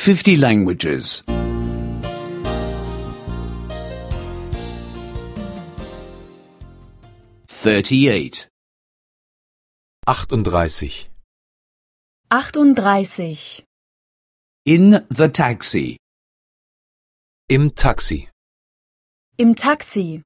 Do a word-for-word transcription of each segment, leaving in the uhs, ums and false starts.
fifty languages. thirty-eight. achtunddreißig. achtunddreißig. In the taxi. Im Taxi. Im Taxi.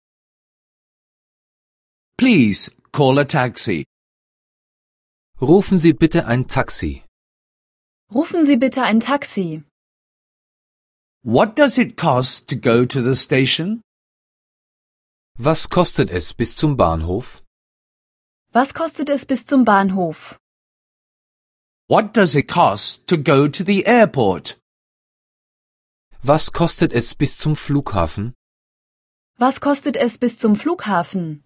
Please call a taxi. Rufen Sie bitte ein Taxi. Rufen Sie bitte ein Taxi. What does it cost to go to the station? Was kostet es bis zum Bahnhof? Was kostet es bis zum Bahnhof? What does it cost to go to the airport? Was kostet es bis zum Flughafen? Was kostet es bis zum Flughafen?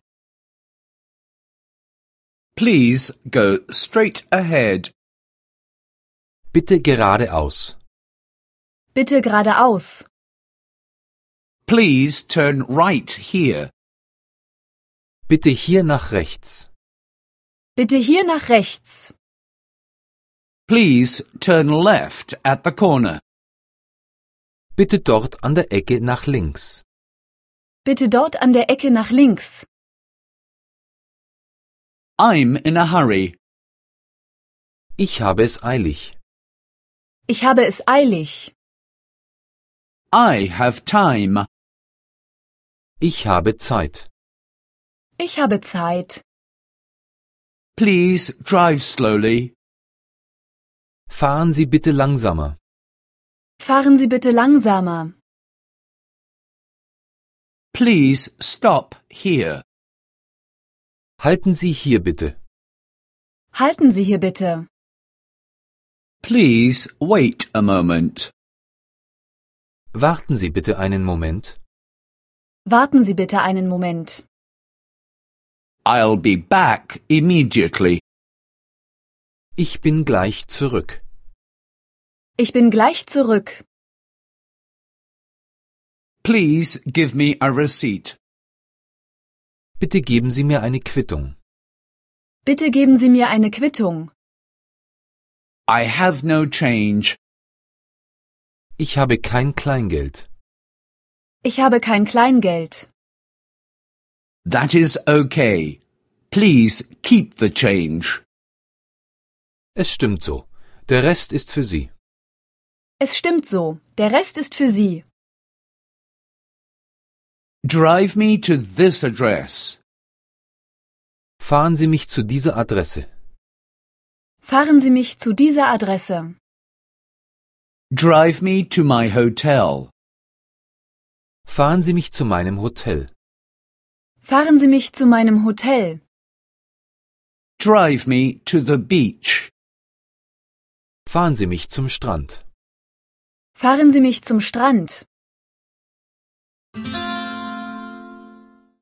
Please go straight ahead. Bitte geradeaus. Bitte geradeaus. Please turn right here. Bitte hier nach rechts. Bitte hier nach rechts. Please turn left at the corner. Bitte dort an der Ecke nach links. Bitte dort an der Ecke nach links. I'm in a hurry. Ich habe es eilig. Ich habe es eilig. I have time. Ich habe Zeit. Ich habe Zeit. Please drive slowly. Fahren Sie bitte langsamer. Fahren Sie bitte langsamer. Please stop here. Halten Sie hier bitte. Halten Sie hier bitte. Please wait a moment. Warten Sie bitte einen Moment. Warten Sie bitte einen Moment. I'll be back immediately. Ich bin gleich zurück. Ich bin gleich zurück. Please give me a receipt. Bitte geben Sie mir eine Quittung. Bitte geben Sie mir eine Quittung. I have no change. Ich habe kein Kleingeld. Ich habe kein Kleingeld. That is okay. Please keep the change. Es stimmt so. Der Rest ist für Sie. Es stimmt so. Der Rest ist für Sie. Drive me to this address. Fahren Sie mich zu dieser Adresse. Fahren Sie mich zu dieser Adresse. Drive me to my hotel. Fahren Sie mich zu meinem Hotel. Fahren Sie mich zu meinem Hotel. Drive me to the beach. Fahren Sie mich zum Strand. Fahren Sie mich zum Strand.